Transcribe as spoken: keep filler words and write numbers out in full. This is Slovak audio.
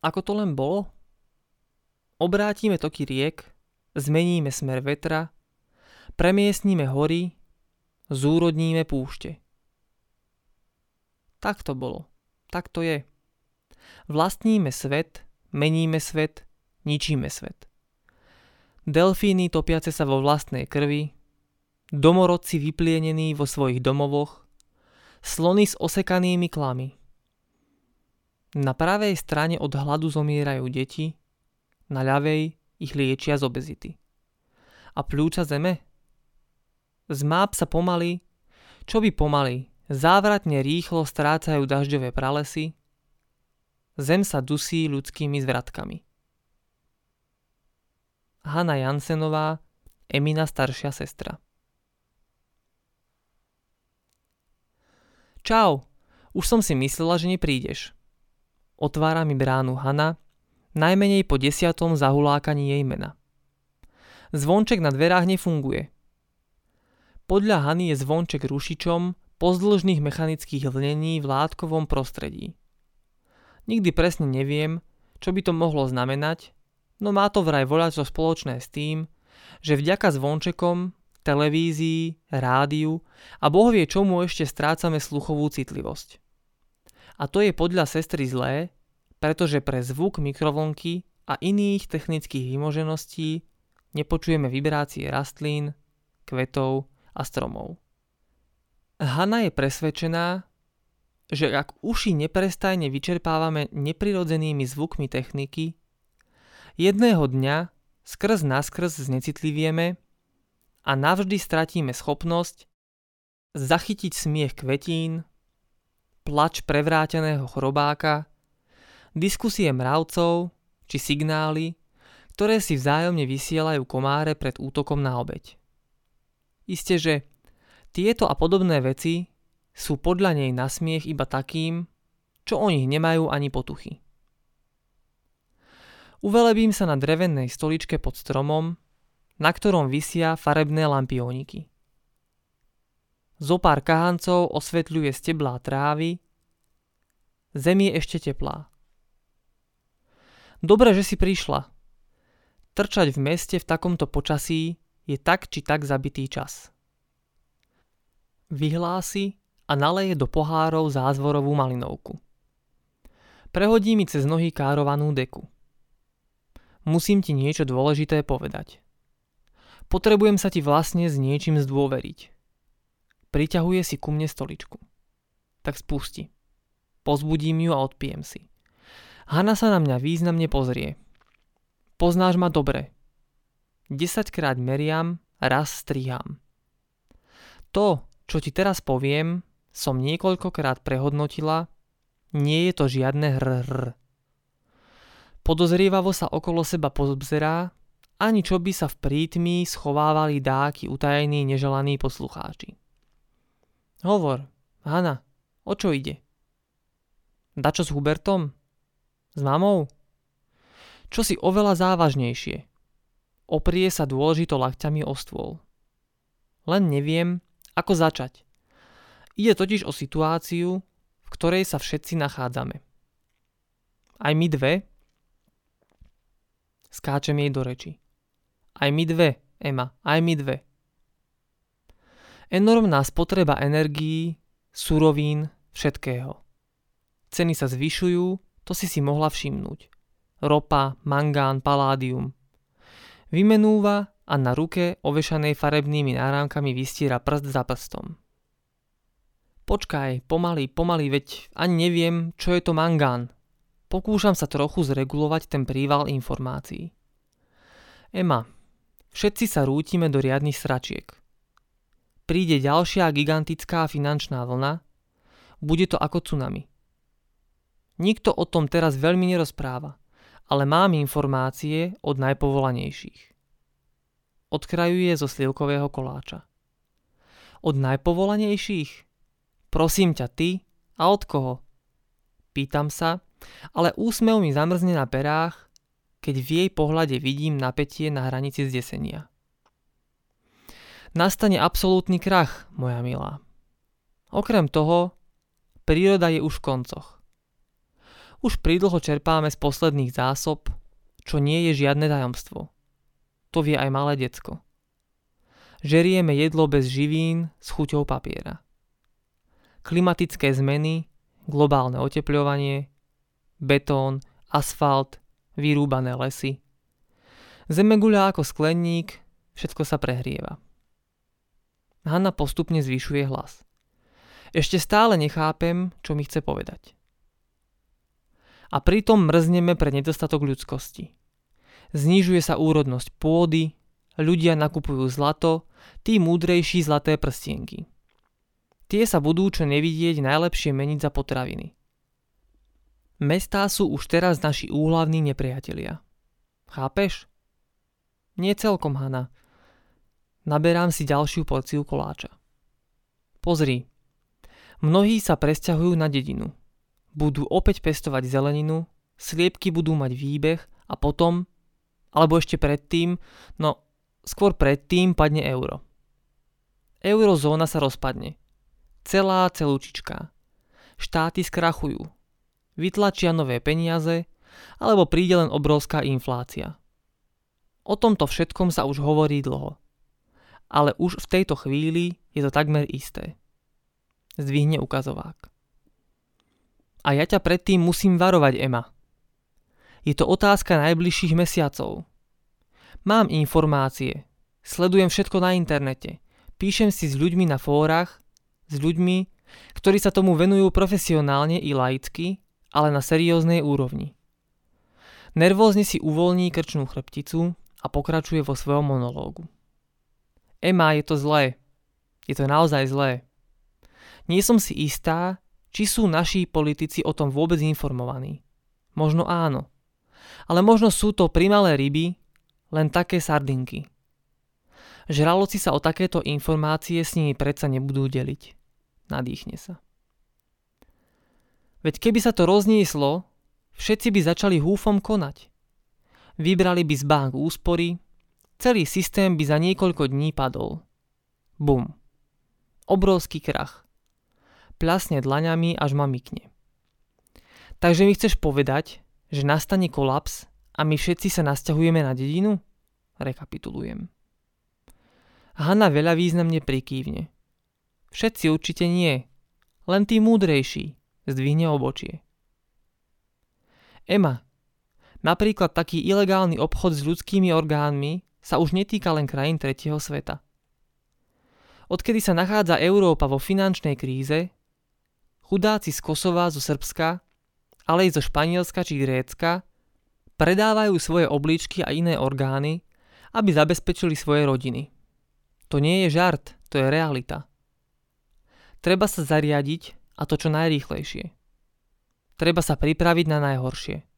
ako to len bolo? Obrátime toky riek, zmeníme smer vetra, premiestníme hory, zúrodníme púšte. Tak to bolo. Tak to je. Vlastníme svet, meníme svet, ničíme svet. Delfíny topiace sa vo vlastnej krvi, domorodci vyplienení vo svojich domovoch, slony s osekanými klami. Na pravej strane od hladu zomierajú deti, na ľavej ich liečia z obezity. A pľúča zeme? Z máp sa pomaly, čo by pomaly, závratne rýchlo strácajú dažďové pralesy, zem sa dusí ľudskými zvratkami. Hanna Jansenová, Emina staršia sestra. Čau, už som si myslela, že neprídeš. Otvára mi bránu Hanna, najmenej po desiatom zahulákaní jej mena. Zvonček na dverách nefunguje. Podľa Hany je zvonček rušičom pozdĺžných mechanických vlnení v látkovom prostredí. Nikdy presne neviem, čo by to mohlo znamenať, no má to vraj voľačo spoločné s tým, že vďaka zvončekom, televízii, rádiu a boh vie čomu ešte strácame sluchovú citlivosť. A to je podľa sestry zlé, pretože pre zvuk mikrovlnky a iných technických vymožeností nepočujeme vibrácie rastlín, kvetov a stromov. Hanna je presvedčená, že ak uši neprestajne vyčerpávame neprirodzenými zvukmi techniky, jedného dňa skrz naskrz znecitlivieme a navždy stratíme schopnosť zachytiť smiech kvetín, plač prevráteného chrobáka, diskusie mravcov či signály, ktoré si vzájomne vysielajú komáre pred útokom na obeť. Isté, že tieto a podobné veci sú podľa nej na smiech iba takým, čo o nich nemajú ani potuchy. Uvelebím sa na drevenej stoličke pod stromom, na ktorom visia farebné lampióniky. Zopár kahancov osvetľuje steblá trávy, zem je ešte teplá. Dobre, že si prišla. Trčať v meste v takomto počasí je tak či tak zabitý čas. Vyhlási a naleje do pohárov zázvorovú malinovku. Prehodí mi cez nohy károvanú deku. Musím ti niečo dôležité povedať. Potrebujem sa ti vlastne s niečím zdôveriť. Priťahuje si ku mne stoličku. Tak spusti. Pozbudím ju a odpijem si. Hanna sa na mňa významne pozrie. Poznáš ma dobre. Desaťkrát meriam, raz striham. To, čo ti teraz poviem, som niekoľkokrát prehodnotila, nie je to žiadne hrr. Podozrievavo sa okolo seba pozbzerá, ani čo by sa v prítmí schovávali dáky utajení neželaní poslucháči. Hovor, Hanna, o čo ide? Dačo s Hubertom? S mamou? Čo si oveľa závažnejšie. Oprie sa dôležito lakťami o stôl. Len neviem, ako začať. Ide totiž o situáciu, v ktorej sa všetci nachádzame. Aj my dve? Skáčem jej do reči. Aj my dve, Ema, aj my dve. Enormná spotreba energií, surovín, všetkého. Ceny sa zvyšujú, to si si mohla všimnúť. Ropa, mangán, paládium. Vymenúva a na ruke ovešanej farebnými náramkami vystiera prst za prstom. Počkaj, pomaly, pomaly, veď ani neviem, čo je to mangán. Pokúšam sa trochu zregulovať ten príval informácií. Ema, všetci sa rútime do riadnych sračiek. Príde ďalšia gigantická finančná vlna, bude to ako tsunami. Nikto o tom teraz veľmi nerozpráva, ale mám informácie od najpovolanejších. Odkrajuje zo slivkového koláča. Od najpovolanejších? Prosím ťa, ty? A od koho? Pýtam sa, ale úsmev mi zamrzne na perách, keď v jej pohľade vidím napätie na hranici zdesenia. Nastane absolútny krach, moja milá. Okrem toho, príroda je už v koncoch. Už pridlho čerpáme z posledných zásob, čo nie je žiadne tajomstvo. To vie aj malé decko. Žerieme jedlo bez živín s chuťou papiera. Klimatické zmeny, globálne otepľovanie, betón, asfalt, vyrúbané lesy. Zemeguľa ako skleník, všetko sa prehrieva. Hanna postupne zvyšuje hlas. Ešte stále nechápem, čo mi chce povedať. A pritom mrzneme pre nedostatok ľudskosti. Znižuje sa úrodnosť pôdy, ľudia nakupujú zlato, tí múdrejší zlaté prstienky. Tie sa budú čo nevidieť najlepšie meniť za potraviny. Mestá sú už teraz naši úhlavní nepriatelia. Chápeš? Nie celkom, Hanna. Naberám si ďalšiu porciu koláča. Pozri, mnohí sa presťahujú na dedinu. Budú opäť pestovať zeleninu, sliepky budú mať výbeh a potom, alebo ešte predtým, no skôr predtým padne euro. Eurozóna sa rozpadne. Celá celúčičká. Štáty skrachujú. Vytlačia nové peniaze, alebo príde len obrovská inflácia. O tomto všetkom sa už hovorí dlho. Ale už v tejto chvíli je to takmer isté. Zdvihne ukazovák. A ja ťa predtým musím varovať, Ema. Je to otázka najbližších mesiacov. Mám informácie, sledujem všetko na internete, píšem si s ľuďmi na fórach, s ľuďmi, ktorí sa tomu venujú profesionálne i laicky, ale na serióznej úrovni. Nervózne si uvoľní krčnú chrbticu a pokračuje vo svojom monológu. Ema, je to zlé. Je to naozaj zlé. Nie som si istá, či sú naši politici o tom vôbec informovaní. Možno áno. Ale možno sú to primalé ryby, len také sardinky. Žraloci sa o takéto informácie s nimi predsa nebudú deliť. Nadýchne sa. Veď keby sa to roznieslo, všetci by začali húfom konať. Vybrali by z bank úspory, celý systém by za niekoľko dní padol. Bum. Obrovský krach. Pľasne dlaňami, až ma mykne. Takže mi chceš povedať, že nastane kolaps a my všetci sa nasťahujeme na dedinu? Rekapitulujem. Hanna veľa významne prikývne. Všetci určite nie, len tí múdrejší, zdvihne obočie. Ema, napríklad taký ilegálny obchod s ľudskými orgánmi sa už netýka len krajín tretieho sveta. Odkedy sa nachádza Európa vo finančnej kríze, chudáci z Kosova, zo Srbska, ale aj zo Španielska či Grécka predávajú svoje obličky a iné orgány, aby zabezpečili svoje rodiny. To nie je žart, to je realita. Treba sa zariadiť, a to čo najrýchlejšie. Treba sa pripraviť na najhoršie.